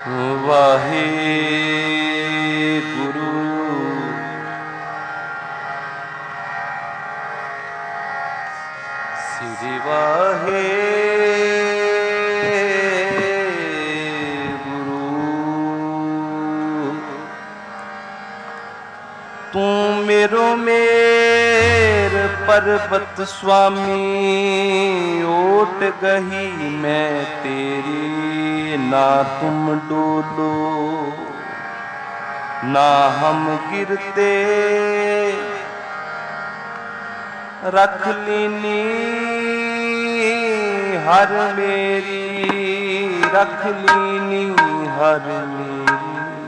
वाहे गुरु श्री वाहे गुरु। तू मेरो मेर पर्वत स्वामी, ओट गही मैं तेरी ना तुम डोलो ना हम गिरते। रख लीनी हर मेरी, रख लीनी हर मेरी।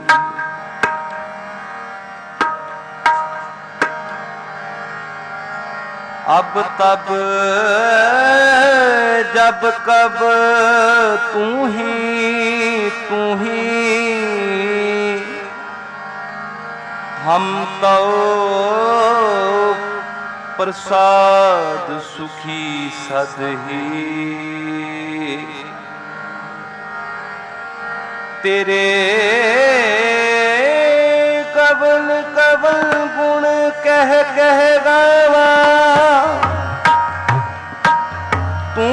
अब तब जब कब तू ही हम तो प्रसाद सुखी सदही। तेरे कवन कवन गुण कह कह गावा, तू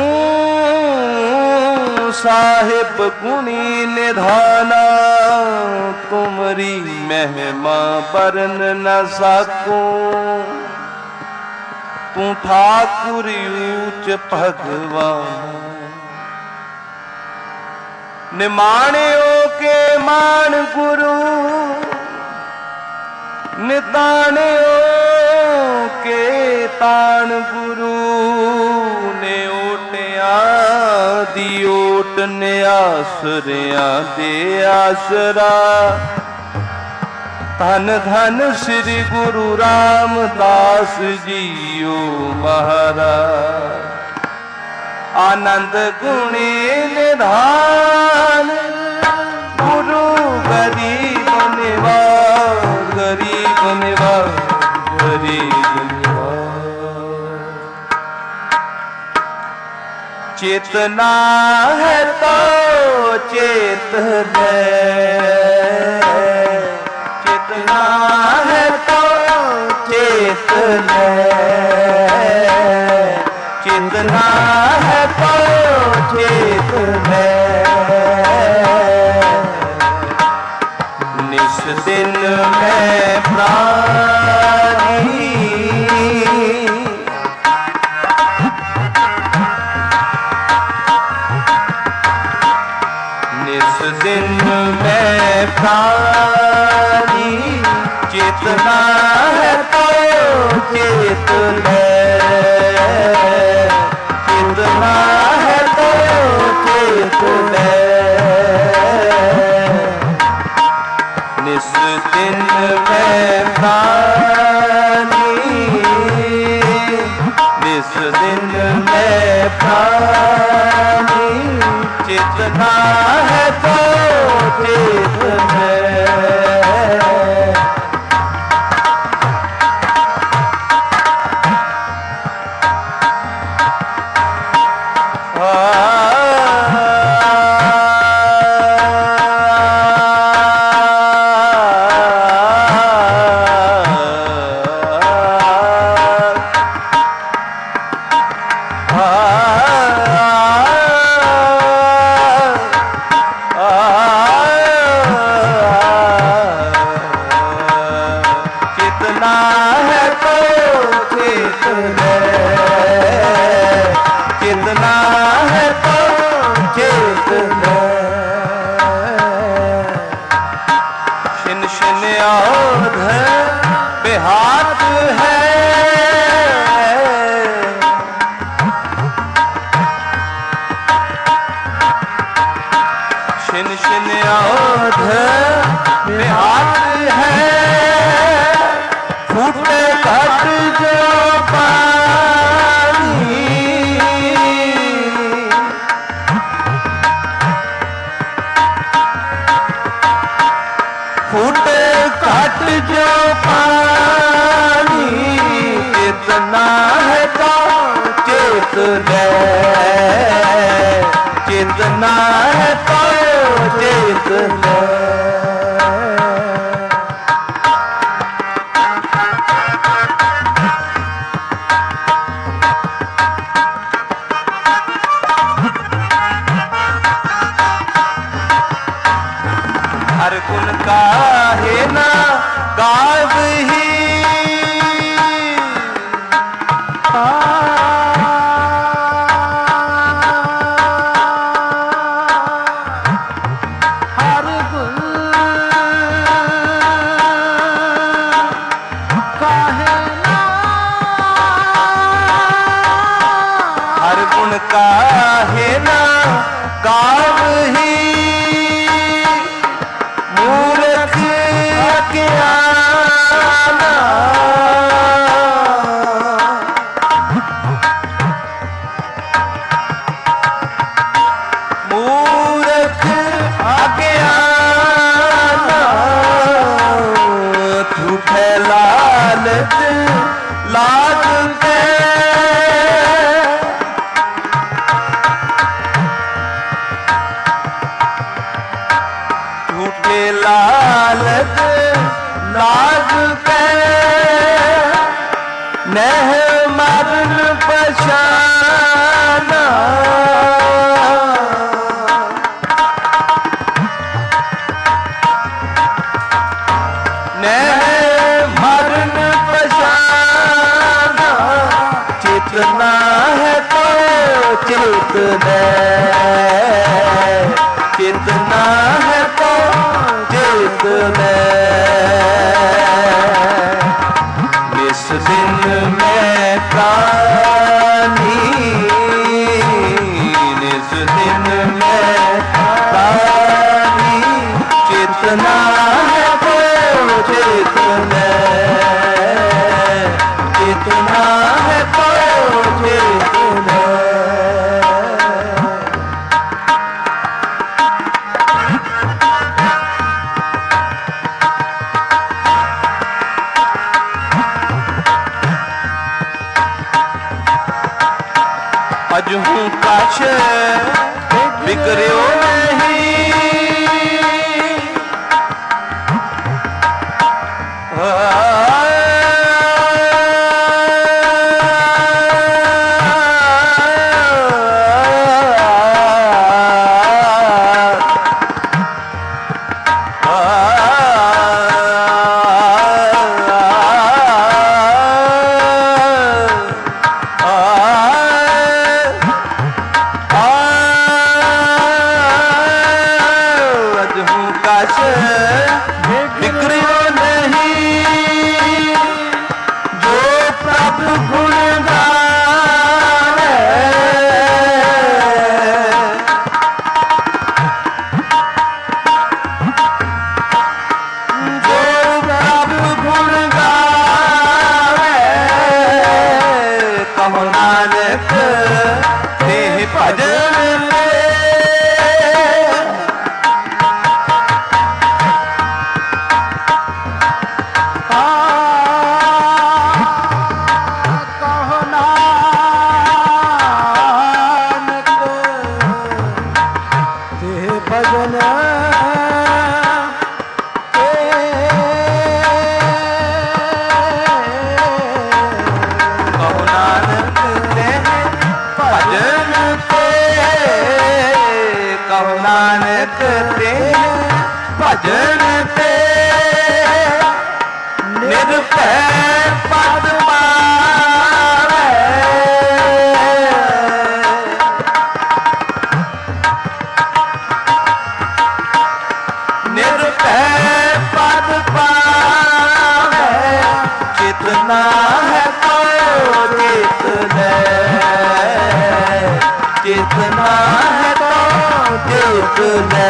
साहिब गुणी निधाना। तुमरी महिमा बरन न सकूं, तू ठाकुर ऊंच भगवान। निमाणियों के मान गुरु, निताणियों के ताण गुरु। ने ओटिया दी ओट ने आसरिया दे आसरा। धन धन श्री गुरु रामदास जीओ महाराज। आनंद गुणी निधान, गुरु गरीब निवार, गरीब निवार, गरीब निवार। चेतना है तो चेत ले, चेतना है तो चेत ले। चेतना है तो चेत ले। निस दिन में प्राणी, निस दिन में प्राणी। चेतना है तो चेत ले। चेतना है तो चेत ले। निस दिन में प्राणी, निस दिन में प्राणी। चेतना है तो चेत ले। बेहात है शिन शिन औध बेहात है। फूटे घट जो पानी, फूटे घट जो पानी। चेतना है तो चेत ले, चेतना है तो चेत हर गुण काहे ना गावही हर गुण काहे ना हर गुण काहे ना गावही मूर्ख अज्ञाना मूर्ख अज्ञाना झूठे लालच लाग के झूठे लालच लाग के नह मरण पशाना नह मरण पशाना चेतना है तो चेतना चेतना है तो चेतना इस दिन में प्राणी इस दिन में प्राणी चेतना है तो चेतना चेतना है तो चेतना अजहू काश बिगड़ो नहीं बिगड़ो नहीं जो प्रभु गुणगान जो प्रभु गुणगान कहो नानक ते भजन नानक ते भजन ते निर्भय पद पावे निर्भय पद पावे जितना है तो जितना जितना है तो जितना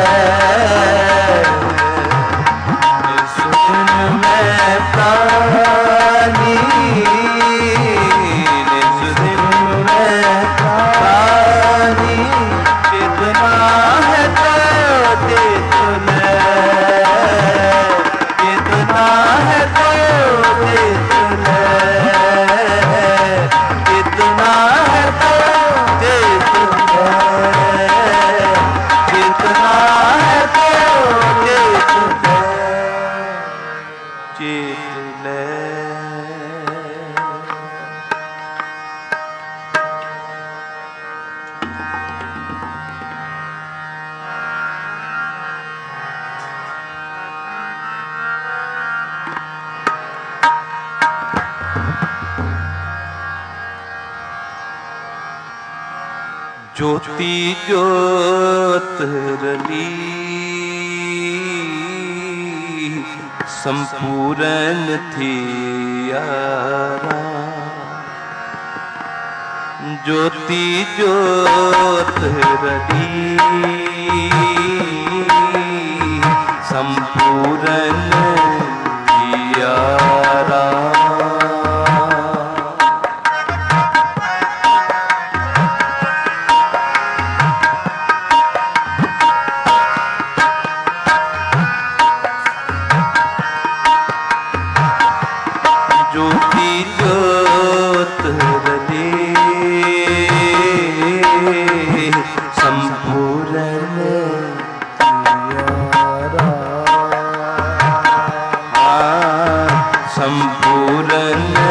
इस दिन में प्राणी इस दिन में प्राणी जितना है तो जितना जितना है तो जितना जितना है तो जितना जितना ज्योति ज्योत रली संपूर्ण थी यारा। ज्योति ज्योत रली संपूर्ण थी यारा। ज्योति ज्योत रली संपूर्ण यारा। संपूर्ण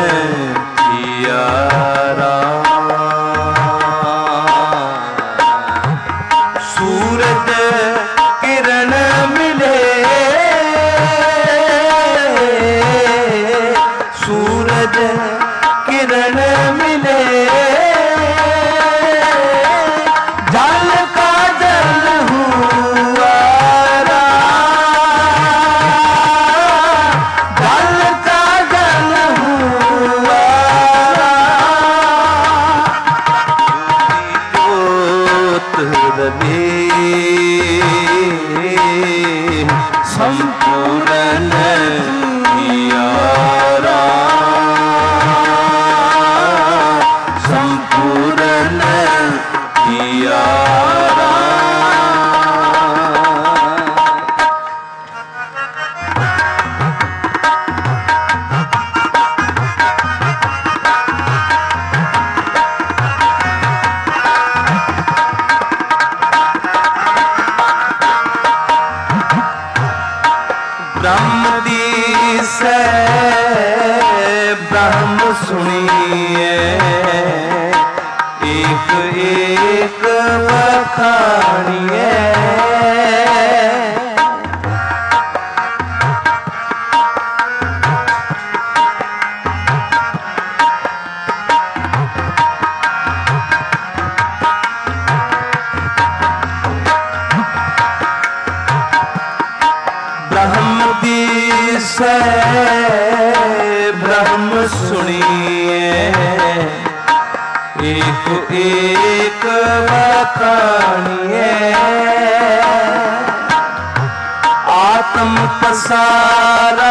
यारा। सूरज किरण मिले, सूरज किरण मिले, जल का जल हुआ रा, जल का जल हुआ रा। ज्योत रली संपूर्ण यारा। संपूर्ण यारा। ब्रह्म दी से ब्रह्म सुनिए, एक एक बखानिए। ब्रह्म दी से ब्रह्म सुनिए, एक एक बखानिए। आत्म पसारा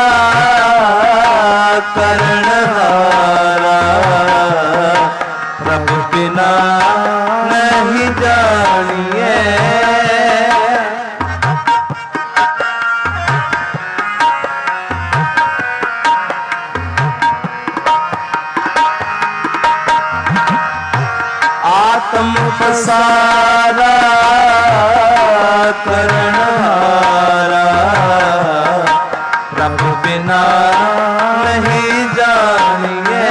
करणहारा, प्रभु बिना नहीं जानिए। आत्म पसारा करणहारा, प्रभु बिना नहीं जानिए।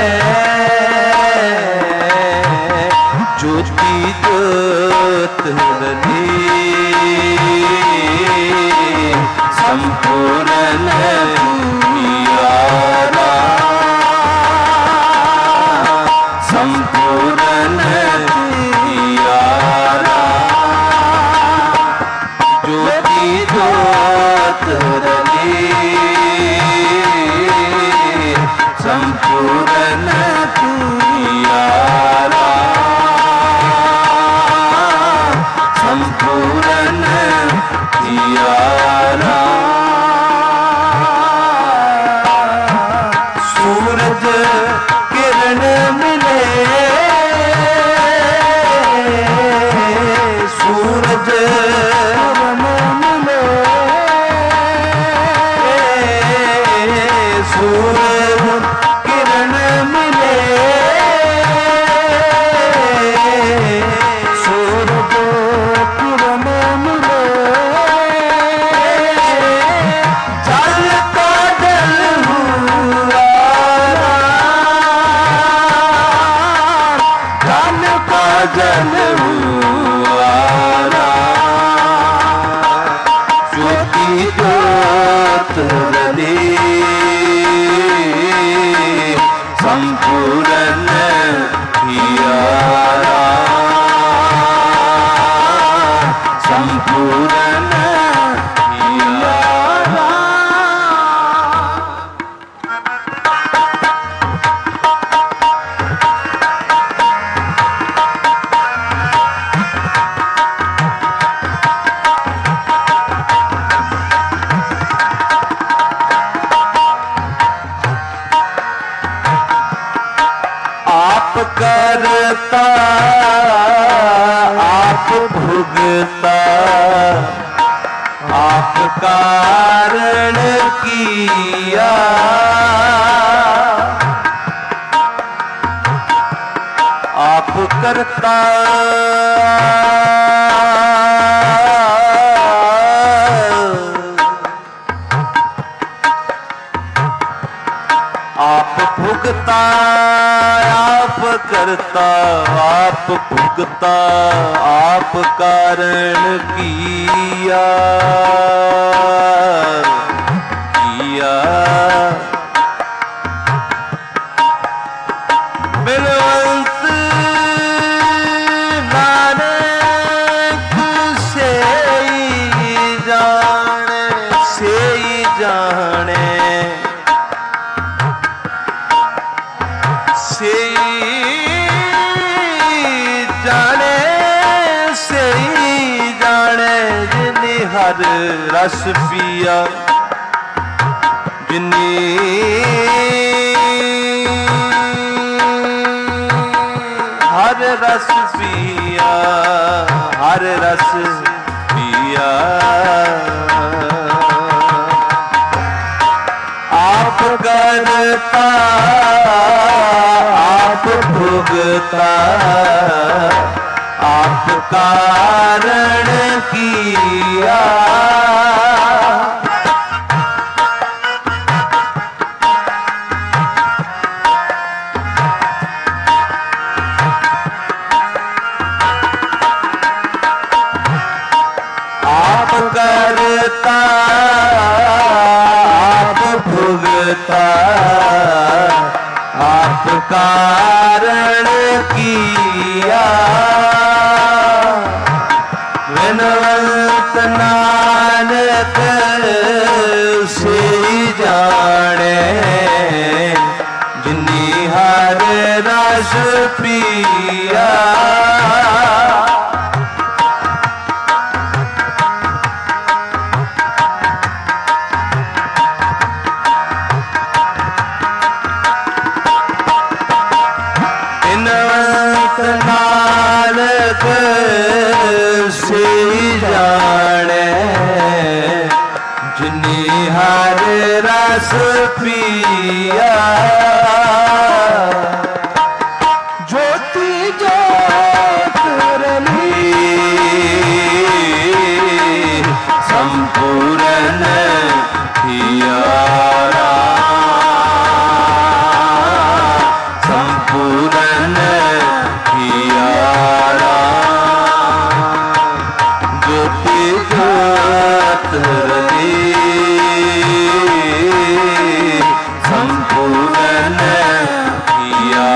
ज्योति ज्योत रली संपूर्ण यारा। संपूर्ण यारा। ज्योति ज्योत रली संपूर्ण यारा। संपूर्ण यारा। सूरज किरण मिले, सूरज मिले, सूरज किरण मिले, सूरज किरण मिले। जल का जल हुआ रा, जल का जल हुआ रा। ज्योति ज्योत रली संपूर्ण यारा। आप भुगता आप कारण किया, आप करता आप भुगता आप करता आप भुगता आप कारण किया किया। बिलवंत नानक से ही जाने से ही जाने जिन्हें हर रस पिया, जिन्हें हर रस पिया, हर रस पिया। आप करता आप भुगता आप कारण किया, आप करता आप भुगता आप कारण किया। विनवंत नानक से जाने जिन्हें हर रस पिया, नानक से जाने जिन्हें हर रस पिया। ज्योति ज्योत रली संपूर्ण किया, संपूर्ण ज्योति ज्योत रली संपूर्ण किया,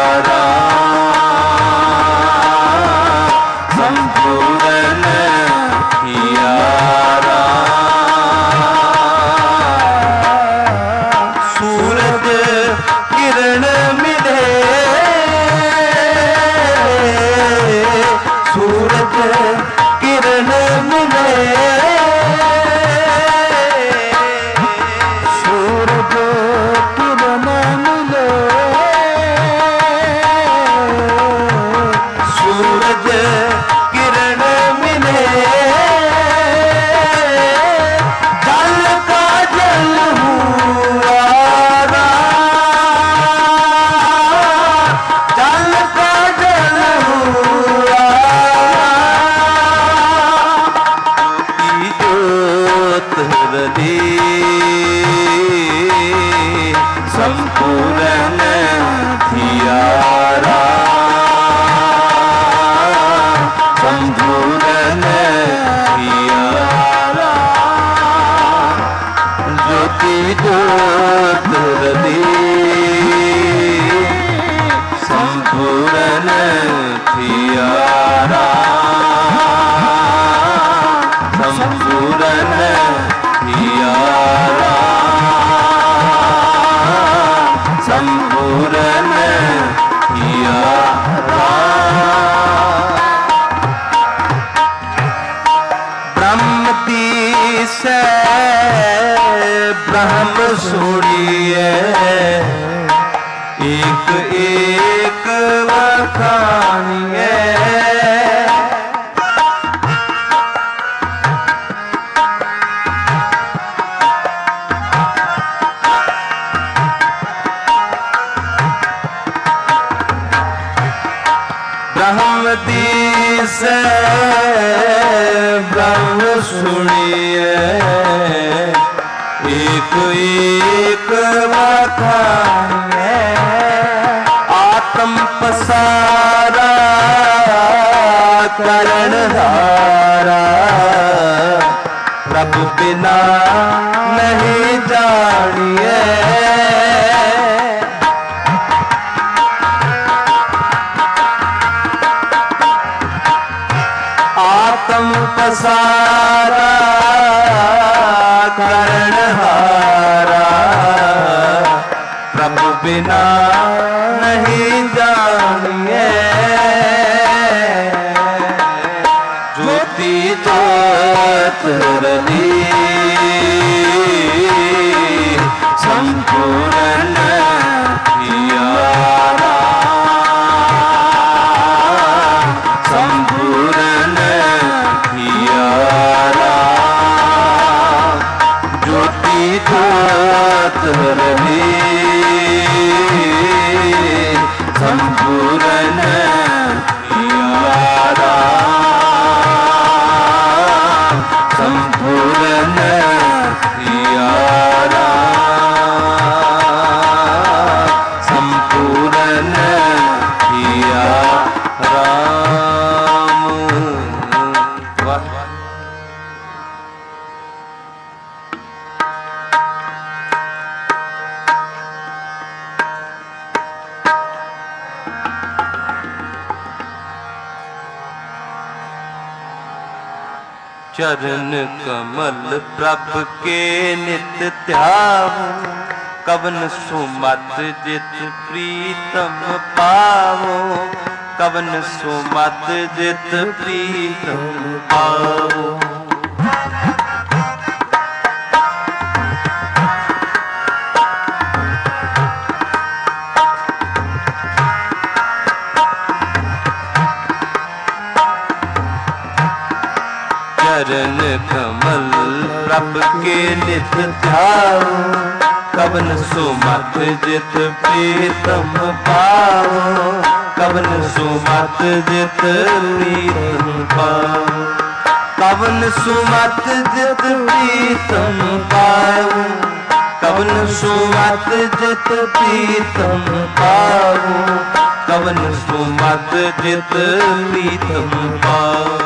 संपूर्ण किया। सूरज किरण मिले सूरज किरण मिले, सूरज किरण मिले, सूरज किरण मिले। जल का जल हुआ जल का जल हुआ, संपूर्ण थियारा, संपूर्ण थियारा। ज्योति ज्योत रली संपूर्ण थियारा, संपूर्ण थियारा, संपूर्ण थियारा। ब्रह्म दिसे ब्रह्म सुनिए, एक एक वखानिए। ब्रह्मति से ब्रह्म सुनिए एक एक बताए आत्म पसारा करण हारा प्रभु बिना नहीं जानिए आत्म पसारा करण हारा प्रभु बिना नहीं जानिए ज्योति ज्योत रही संपूर्ण हियारा संपूर्ण हियारा ज्योति ज्योत रही संपूर्ण हियारा संपूर्ण हियारा संपूर्ण हियारा चरण कमल प्रभ के नित्य ध्यावो कवन सुमत जित प्रीतम पावो कवन सुमत जित प्रीतम पावो चरण कमल प्रभ के नित्य ध्याओ कवन सुमत जित प्रीतम पाओ कवन सुमत जित प्रीतम पाओ कवन सुमत जित प्रीतम पाओ कवन सुमत जित प्रीतम पाओ कवन सुमत जित प्रीतम पाओ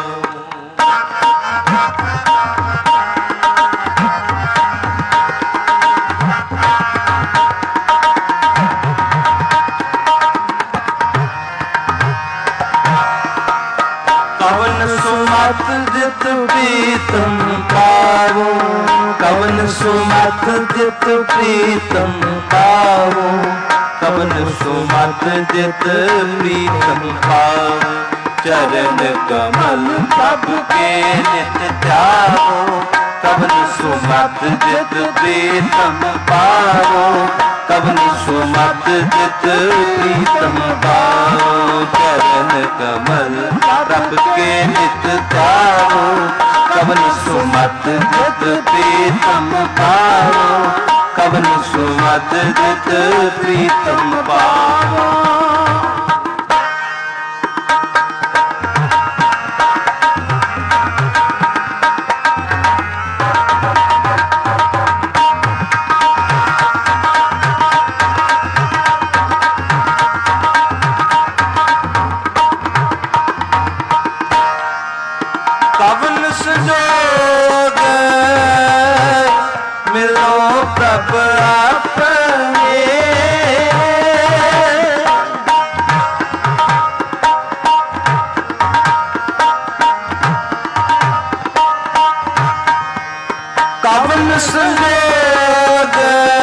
सुमत जित प्रीतम पावो कवन सुमत जित प्रीतम पावो कवन सुमत जित प्रीतम पावो चरण कमल प्रभ के नित्य ध्याओ कवन सुमत जित प्रीतम पावो कवन सुमत जित प्रीतम पावो चरण कमल प्रभ के नित्य ध्याओ कवन सुमत जित प्रीतम पावो कवन सुमत जित प्रीतम पावो कवन संजोग मिलो प्रभ अपने कवन संजोग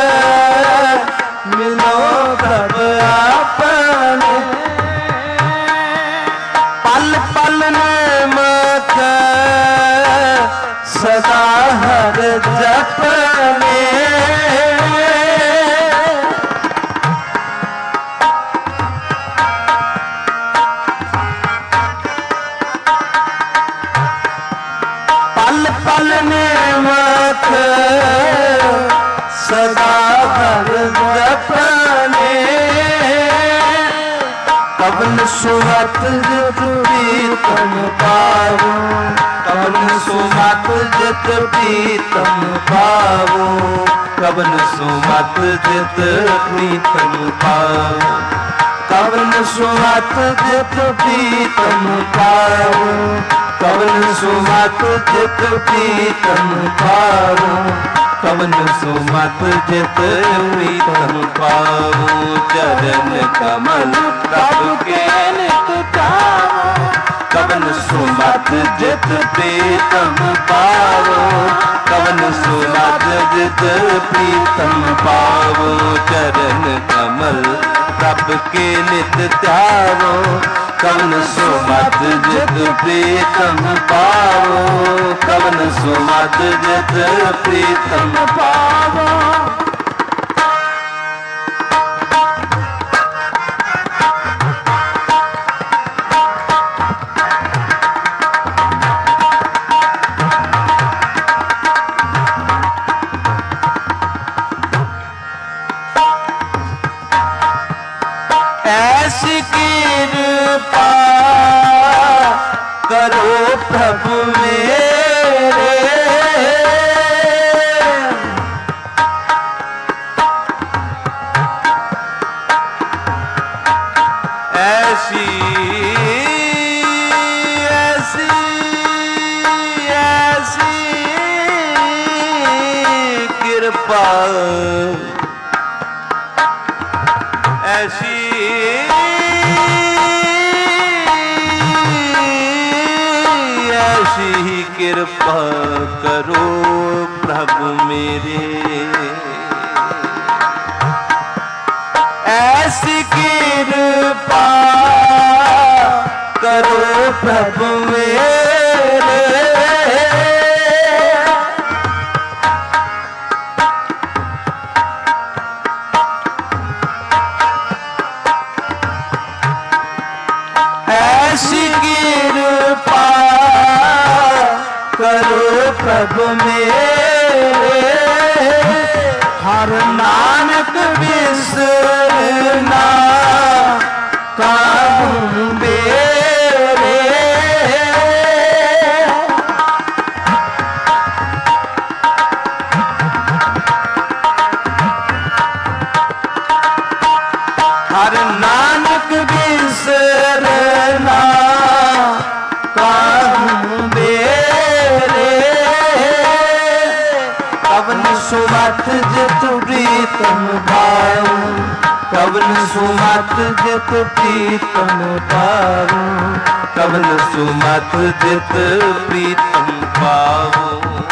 मिलो प्रभ अपने पल पल नेमत सदा हर जपने पल पल नेमत सदा हर सुमत जित प्रीतम पावो, कवन सुमत जित प्रीतम पावो, कवन सुमत जित प्रीतम पावो, कवन सुमत जित प्रीतम पावो, कवन सुमत जित प्रीतम पावो, कवन सुमत जित प्रीतम पावो। चरण कमल प्रभु के नित चावो, कवन सुमत जित प्रीतम पावो, कवन सुमत जित प्रीतम पावो। चरण कमल प्रभु के नित ध्यावो, कवन सुमत जित प्रीतम पावो, कवन सुमत जित प्रीतम पावो। ऐसी कृपा करो प्रभु मेरे, ऐसी ऐसी ऐसी कृपा, ऐसी ऐसी कृपा करो प्रभु मेरे, ऐसी कृपा करो प्रभु मेरे, ऐसी कृपा करो प्रभु मेरे। हर नानक बिसरना काहू बेरे, हर नानक बिसरना काहू बेरे। कवन सुमत जित प्रीतम पावो, कवन सुमत जित प्रीतम पावो, कवन सुमत जित प्रीतम पावो।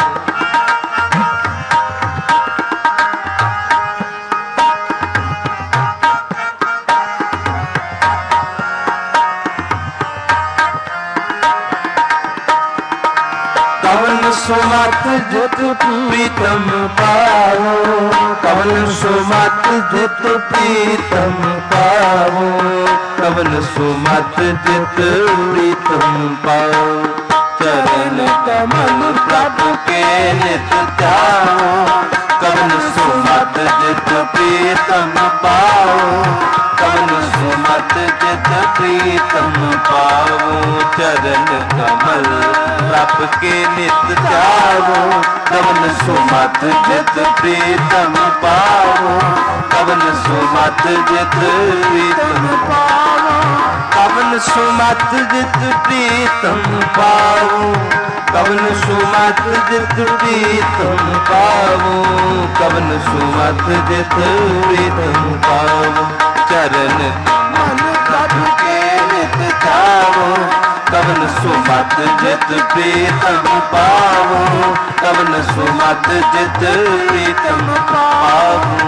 कवन सुमत जित प्रीतम पावो, कवन सुमत जित प्रीतम पावो, कवन सुमत जित प्रीतम पावो। चरण कमल प्रभु के नित ध्यावो, कवन सुमत जित प्रीतम पावो, कवन सुमत जित प्रीतम पावो। चरण कमल प्रभु के नित ध्यावो, कवन सुमत जित प्रीतम पावो, कवन सुमत जित प्रीतम पावो, कवन सुमत जित प्रीतम पावो, कवन सुमत जित प्रीतम पावो, कवन सुमत जित प्रीतम पावो। चरण कमल प्रभु के नित ध्यावो, कवन सुमत जित प्रीतम पावो, कवन सुमत जित प्रीतम पावो।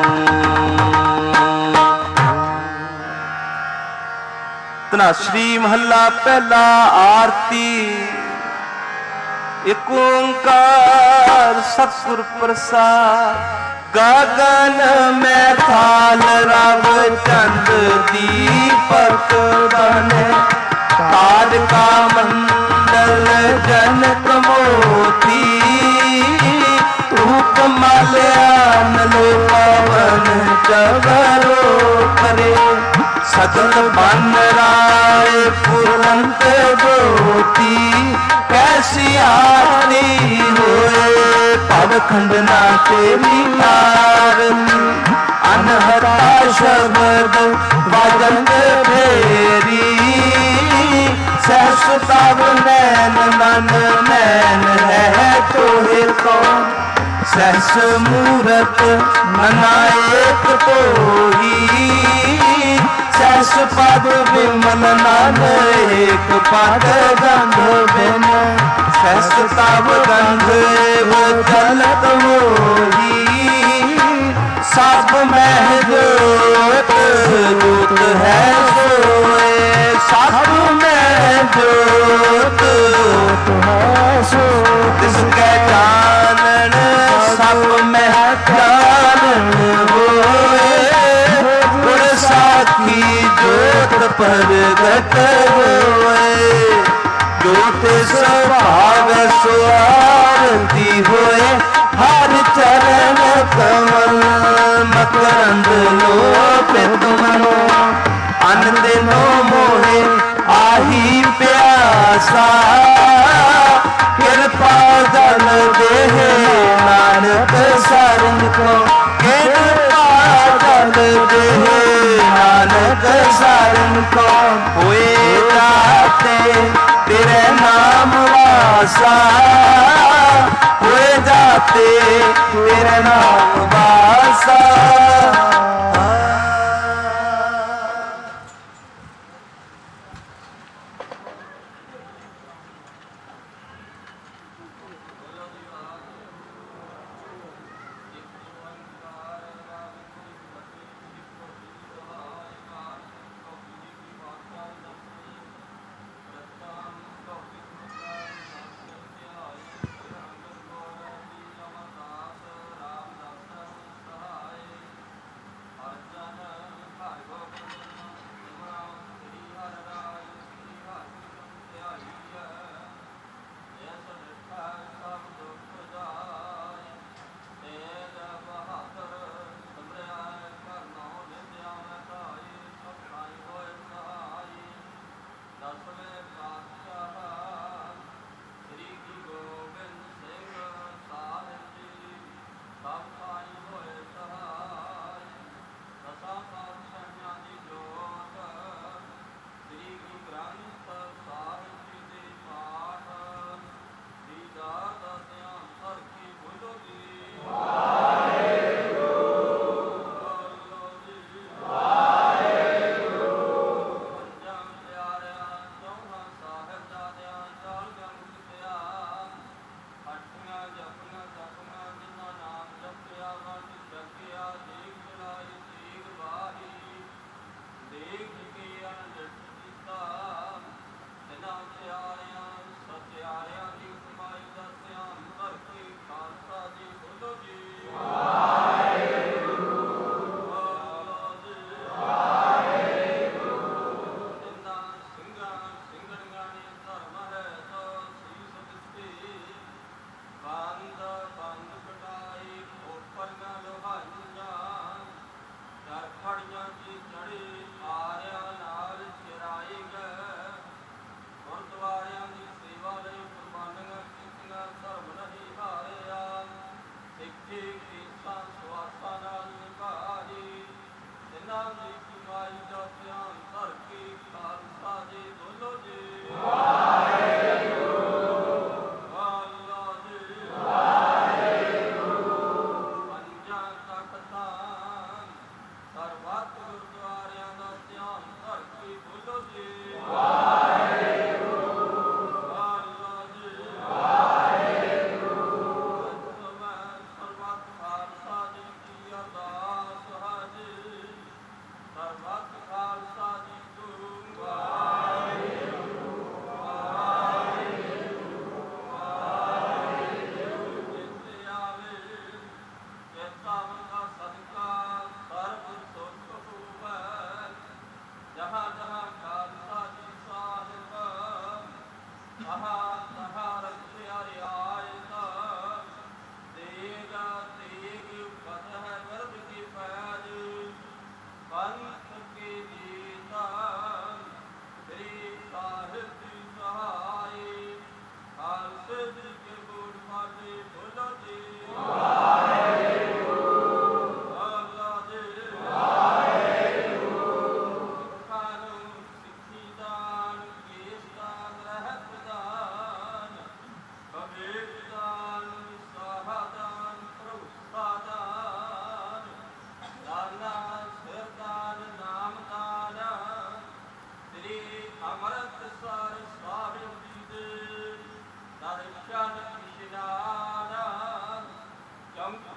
तना श्री महला पहला आरती। एक ओंकार सतगुर प्रसाद। गगन में थाल रव चंद दीपक बने, तारका मंडल जनक मोती, धूप माल्यान लो पवन चवरो करे, सगल बन राय फुलंत ज्योति कैसी आरती होए पव खंडना तेरी आरती अनहता शब्द वाजंत फेरी सहस तब नैन मन नैन है तोहे कौन सहस मूरत मनाएक तोही सहस पद विमल नान एक पद गंध बिन सहस तब गंध चलत मोही सब मह जोत जोत है सोए सब में जोत है सो जिसके जानन सब में जानन होए गुर साखी जोत प्रगट होए जोत स्वभाव सुआरती होए हर चरण कमल मकरंद लोपित मनो अन दिनो मोहे आही प्यासा कृपा जल देह नानक शरण को कृपा जल देह नानक शरण को हुए जाते तेरे नाम वासा हुए जाते तेरे नाम वासा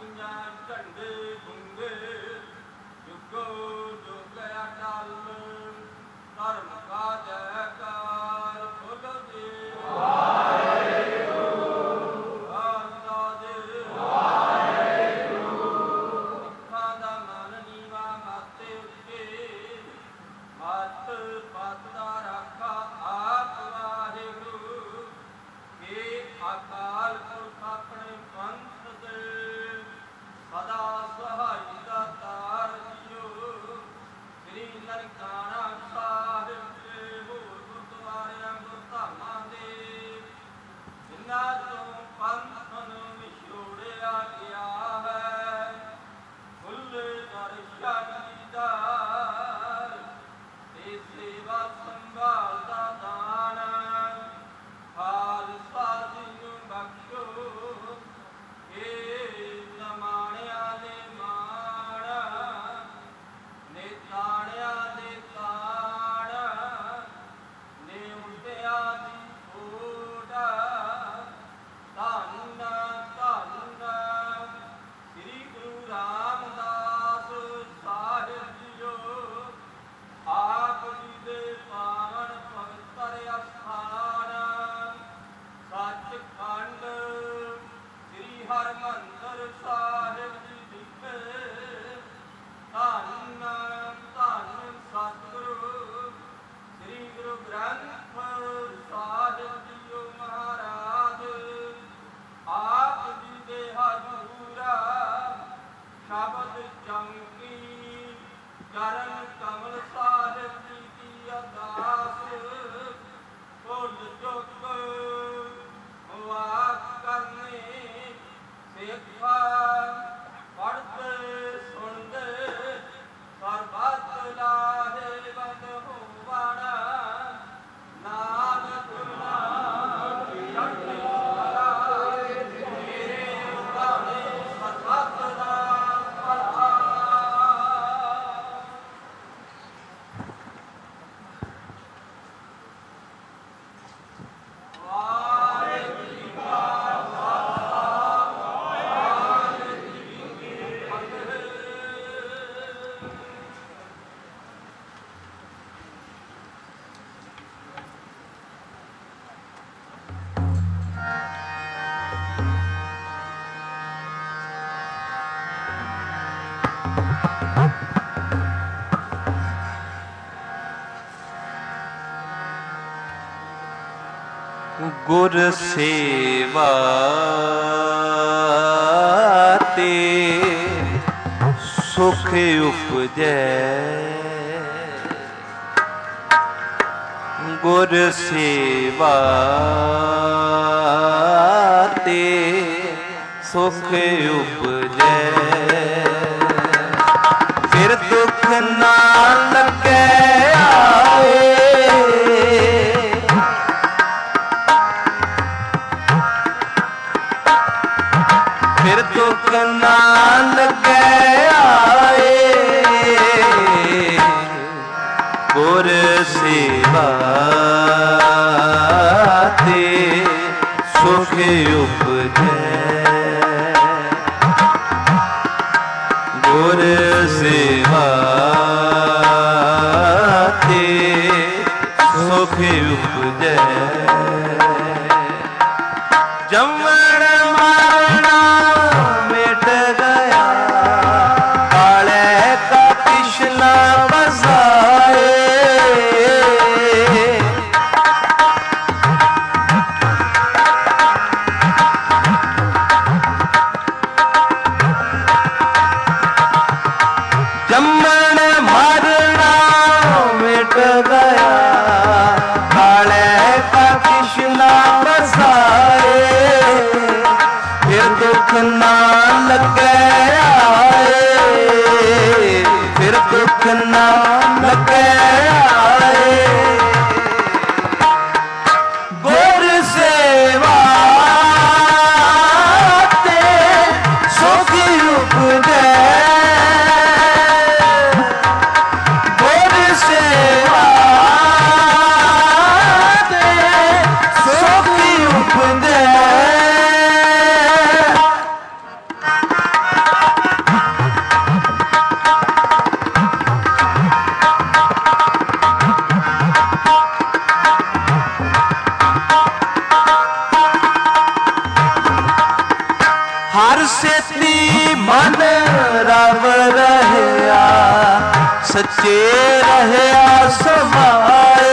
ਗੁਰ ਸੇਵਾ ਤੇ ਸੁਖ ਉਪਜੈ, ਗੁਰ ਸੇਵਾ ਤੇ ਸੁਖ ਉਪਜੈ, ਫਿਰ ਦੁਖ ਨਾ ਲੱਗੈ ਆਏ, ਫਿਰ ਦੁਖ ਨਾ ਲੱਗੈ ਆਏ, ਗੁਰ ਸੇਵਾ ਤੇ ਸੁਖ ਉਪਜੈ, ਗੁਰ ਸੇਵਾ ਤੇ ਸੁਖ ਉਪਜੈ, ਜੰਮਣ ਮਰਨਾ ਮਿਟ ਗਿਆ, ਕਾਲੇ ਕਾ ਤ੍ਰਿਸ਼ਨਾ ਬਸਾਏ, ਜੰਮਣ ਮਰਨਾ ਮਿਟ ਗਿਆ, ਕਾਲੇ ਕਾ ਤ੍ਰਿਸ਼ਨਾ ਬਸਾਏ, ਫਿਰ ਦੁਖ ਨਾ ਲੱਗੈ ਆਏ, ਫਿਰ ਦੁਖ ਨਾ ਲੱਗੈ ਆਏ, ਗੁਰ ਸੇਵਾ ਤੇ ਸੁਖ ਉਪਜੈ, ਗੁਰ ਸੇਵਾ ਤੇ ਸੁਖ ਉਪਜੈ, सच्चे रहया समाए।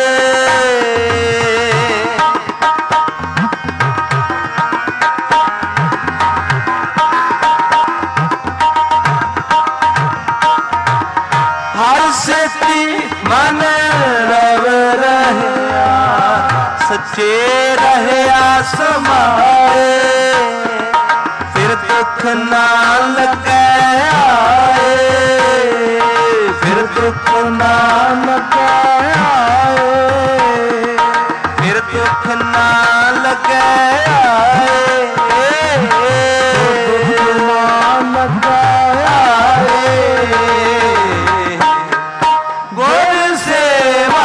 हर सेती मन रव रहया सच्चे रहया समाए। फिर दुख ना लगे आए, फिर दुख ना लगे आए, फिर दुख ना लगे आए, दुख ना लगे आए। गुर सेवा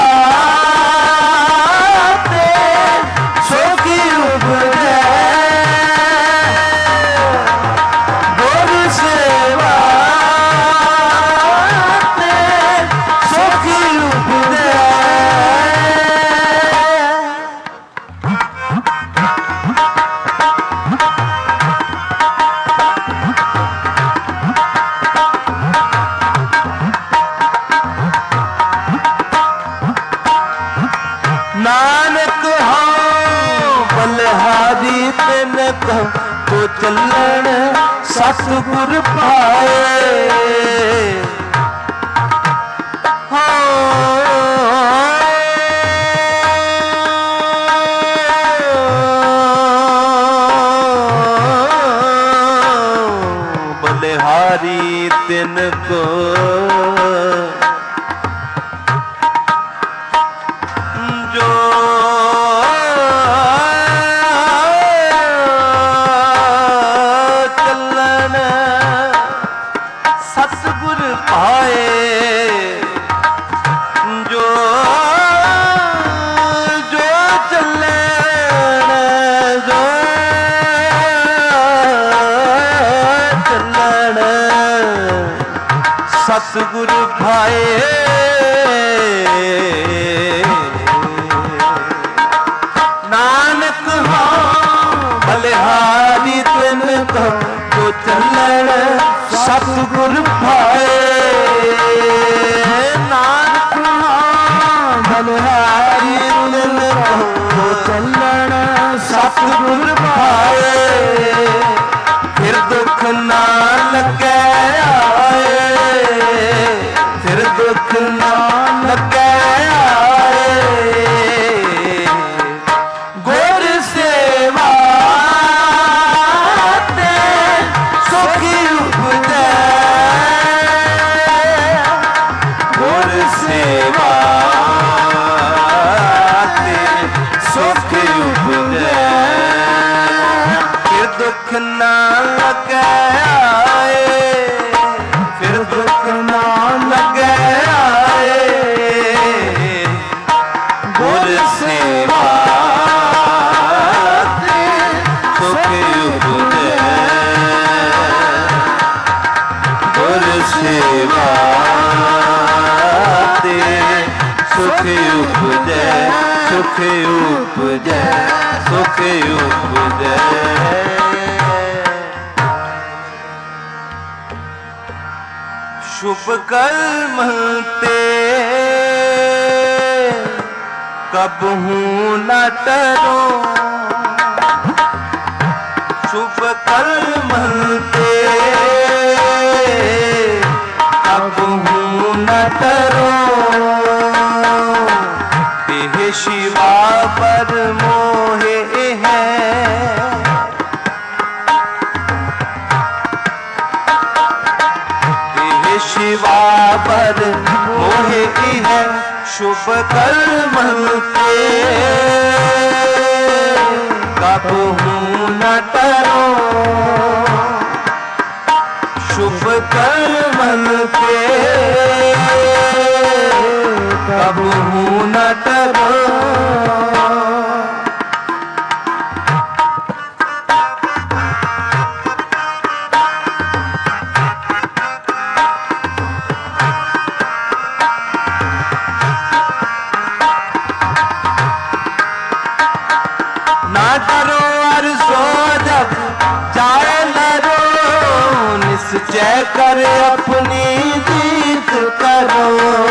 ते सुखी उपजे, गुर सेवा ते सुखी उपजे। नानक हाँ बलिहारी तिनक को चलन सतगुर पाए। बलिहारी तिनको जो चलन सतगुर पाए। जो जो चलन जो चलन सतगुर पाए। नानक हाँ बलिहारी तिनको को चलन सतगुर पाए। नानक हाँ बलिहारी तिनको को चलन सतगुर पाए। फिर दुख ना लगे आए, फिर दुख ना लगे आए। गुर सेवा ते सुखी उपजे, गुर सेवा ते सुखी उपजे। फिर दुख ना लगे आए, फिर दुख ना लगे आए। गुर सेवा ते सुखी उपजे, गुर सेवा ते सुखी उपजे, सुखी उपजे, सुखी उपजे। शुभ कर्म ते कबहू न टरो, शुभ कर्म ते कबहू न टरो। देह शिवा पर मोहे है, शिवा पर मोहे है। शुभ कर्म ते कबहू न टरो, शुभ कर्म ते कबहू न टरो। ना डरो और सो जब जाए न रो, निश्चय कर अपनी जीत जीत करो।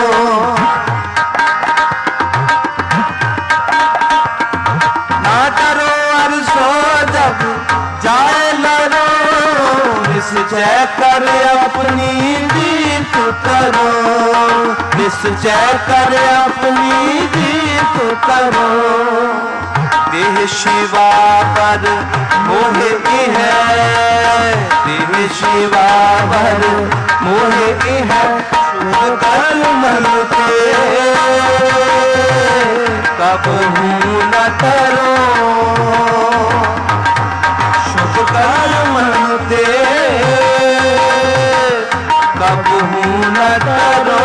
ना डरो और सो जब जाए लड़ो, निश्चय कर अपनी जीत करो, निश्चय कर अपनी जीत करो। देह शिवा पर मोह है, देह शिवा पर मोह है, शुभ कर्म के कबहू न करो, शुभ कर्म के कबहू न करो।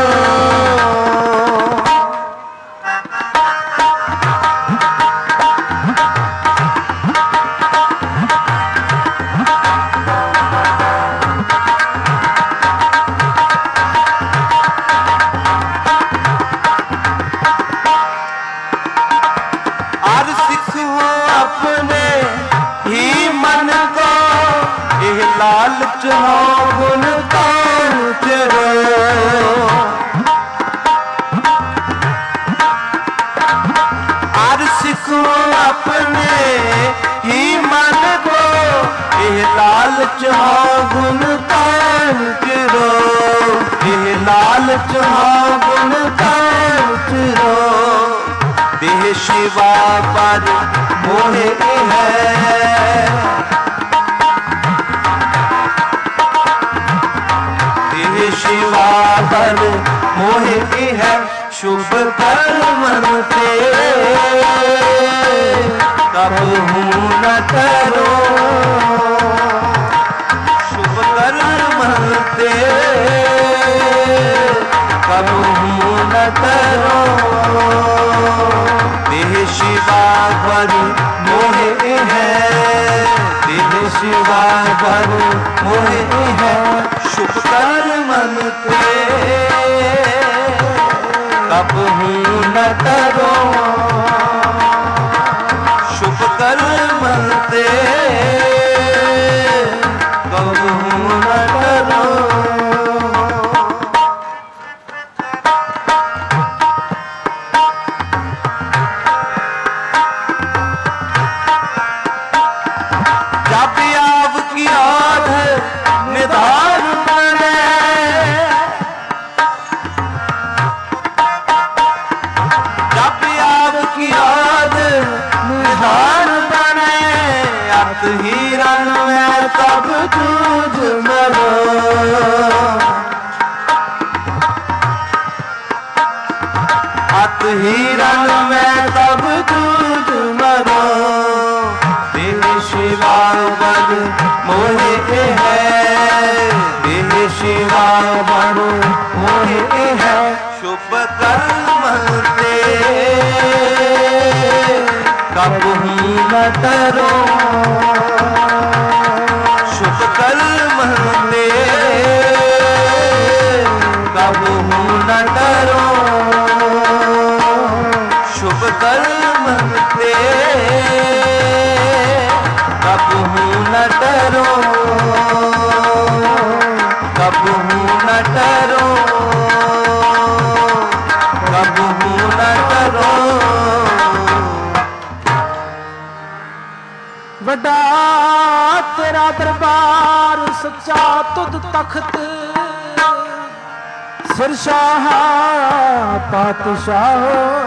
लालच हो गुण कांचरो, और सिखो अपने ही मन को, यह लालच हो गुण कांचरो, यह लालच हो गुण कांचरो। देह शिवा पर मोह है, शिवा पर मोह है, शुभ कर्म ते कबहू न करो, शुभ कर्म ते कबहू न करो। देह शिवा पर मोह है, देह शिवा पर मोह है, शुभ कर्म ते कबहू न करो, शुभ कर्म ते कबहू न करो। जब आपकी याद निधान बने, जब आपकी याद निधान बने, अत हिरण में तब जूझ मरो, अत हिरण में तब जूझ मरो। देह शिवा पर मोह है, देह शिवा पर मोह है, शुभ कर्म ते कबहू न करो, शुभ कर्म ते कबहू न करो, शुभ कर्म ते कबहू न डरो, कबहू न डरो, कबहू न डरो। बड़ा तेरा दरबार सच्चा तुद तख्त, सिरशाह पातशाह,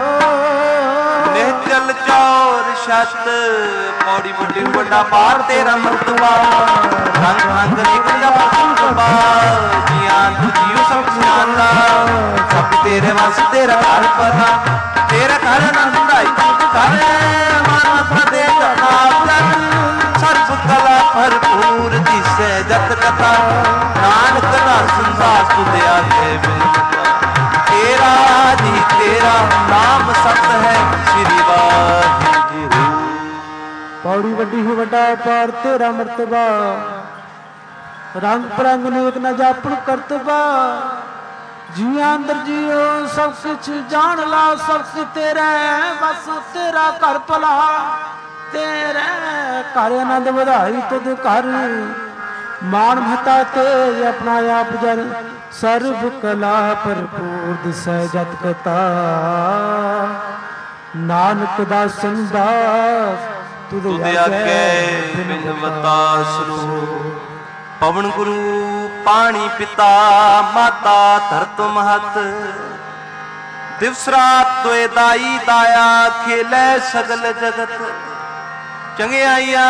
निहचल चौर छत, पौड़ी बड़ी बड़ा पार तेरा मर्तबा, रंग रंग निकल मर्तबा, जियां तू जियो सब सियाना, सब तेरे वस तेरा घर पता, तेरा घर ना सुनाई घर माना फते जनाब, सर्व कला भरपूर दिसे जत कथा, नानक ना संसार तुझे आते मिलता, तेरा जी तेरा नाम सत है श्री वाहिगुरु। पौड़ी वड्डी ही वड्डा पार तेरा मर्तबा, रंग परंग नेक न जापन करतबा, जिया अंदर जियो सब कुछ जान ला, सब कुछ तेरा बस तेरा घर भला, तेरे घर आनंद बधाई तुद घर, ਮਾਨ ਮਹਤਾ ਤੇ ਆਪਣਾ ਆਪ ਜਨ ਸਰਬ ਕਲਾ ਭਰਪੂਰ ਦਿਸੈ ਜਤ ਕਤਾ ਨਾਨਕ ਦਾਸਨ ਦਾਸ ਤੁਧ ਆਗੇ ਬਿਨਵਤਾ ਸਰੂਪ। ਪਵਨ ਗੁਰੂ ਪਾਣੀ ਪਿਤਾ ਮਾਤਾ ਧਰਤ ਮਹਤ ਦਿਵਸ ਰਾਤ ਤੋਏ ਦਾਈ ਦਾਇਆ ਖੇਲੇ ਸਗਲ ਜਗਤ। ਚੰਗਿਆਈਆਂ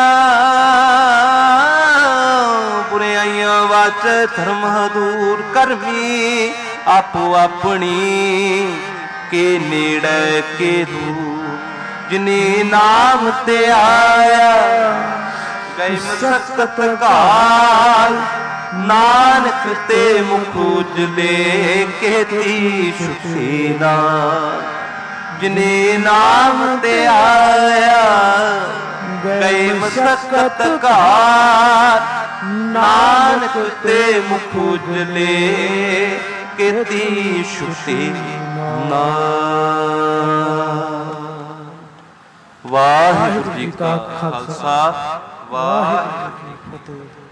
ਬੁਰਿਆਈਆਂ ਵਾਚ ਧਰਮ ਦੂਰ ਕਰਮੀ ਆਪੋ ਆਪਣੀ ਕੇ ਨੇੜੇ ਕੇ ਦੂਰ। ਜਿਨੇ ਨਾਮ ਤੇ ਆਇਆ ਗਈ ਮਸਕਤ ਕਾਲ ਨਾਨਕ ਤੇ ਮੁਖ ਉਜਲੇ ਕੇਤੀ ਸੁਖੀ ਨਾਮ। ਜਿਨੇ ਨਾਮ ਤੇ ਆਇਆ ਗਈ ਮਸਕਤ ਕਾਲ ਨਾਨਕ ਤੇ ਮੁਖ ਉਜਲੇ ਕੇਤੀ ਸੁਖੀ ਨਾਮ। ਵਾਹਿਗੁਰੂ ਜੀ ਕਾ ਖਾਲਸਾ ਵਾਹਿਗੁਰੂ ਜੀ ਕੀ ਫਤਿਹ।